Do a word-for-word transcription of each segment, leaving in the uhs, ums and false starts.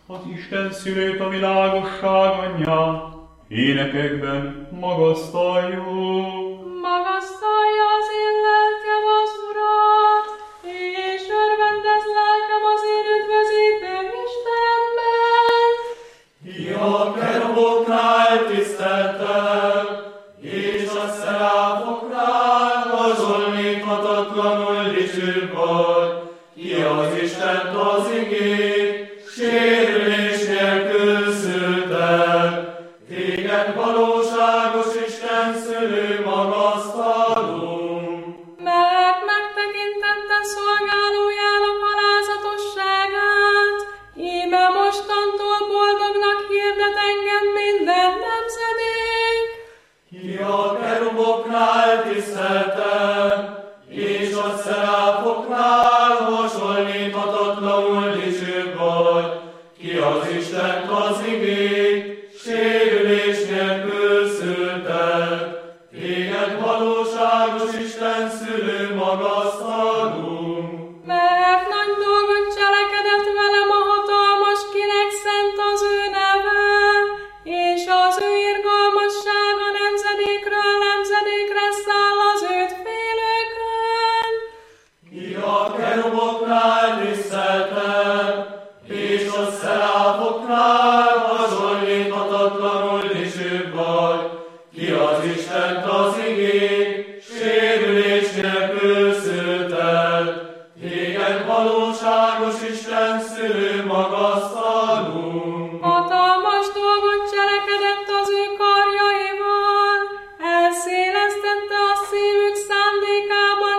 Az Isten szülőt, a világosság anyját, énekekben magasztaljuk. Magasztalja az én lelkem az Urat, és örvendez lelkem az én üdvözítő Istenben. Ja, keruboknál tiszteltel, és a szeráfoknál hasonlíthatatlanul dicsőbb vagy. Ki az Istent az igét, sérülés nélkül szültek. Téged valóságos Isten szülő magasztalunk. Mert megtekintette szolgálójának alázatosságát, íme mostantól boldognak hirdet engem minden nemzedék. Ki a keruboknál tiszteltel, és a szeráfoknál hasonlíthatatlanul dicsőbb vagy. Ki az Istent az igét, sérülés nélkül szültek. Téged valóságos Isten szülő magasztalunk. Mert nagy dolgot cselekedett velem a hatalmas, kinek szent az ő neve, és az ő irgalmassága nemzedékről nemzedékre száll az őt félőkön. Ki a keruboknál tiszteltel, és a szeráfoknál hasonlíthatatlanul dicsőbb vagy. Ki az Istent az igét, sérülés nélkül szültek. Téged valóságos Isten szülő magasztalunk. Hatalmas dolgot cselekedett az ő karjaival, elszélesztette a szívük szándékában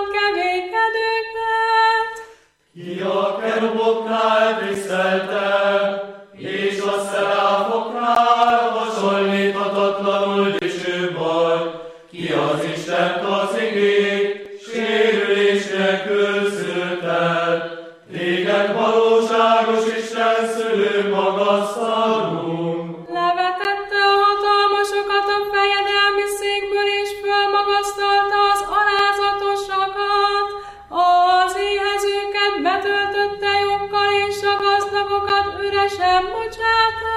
kegyékedőket. Ki a keruboknál tiszteltel, és a szeráfoknál hasonlíthatatlanul dicsőbb vagy. Ki az Istent az igét, sérülés nélkül szültek. Téged valóságos Isten szülő magasztalunk. Levetette a hatalmasokat a fejedelmi székből, és fölmagasztalta az alázatosakat. Az éhezőket betöltötte joggal, és a gazdagokat üresen bocsátta.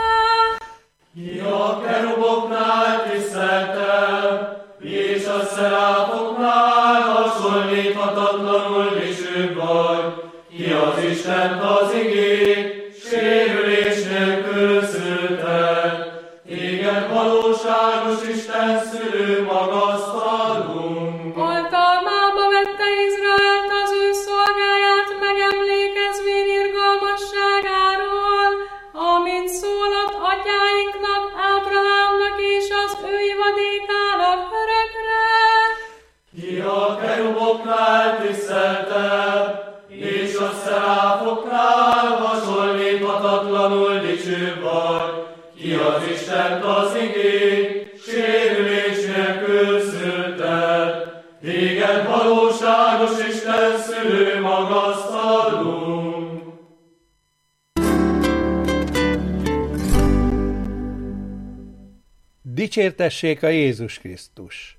Ki a keruboknál tiszteltel, és a szeráfoknál hasonlíthatatlanul dicsőbb vagy. Ki az Istent az igét, sérülés nélkül szültek. Téged valóságos Isten szülő magasztalunk. Oltalmába vette Izraelt az ő szolgáját, megemlékezvén irgalmasságáról, amit szólott atyáinknak, Ábrahámnak és az ő ivadékának örökre. Ki a keruboknál tiszteltel, és a szeráfoknál hasonlíthatatlanul dicsőbb vagy. Ki az Istent az igét, sérülés nélkül szültek. Téged valóságos Isten szülő magasztalunk. Dicsértessék a Jézus Krisztus!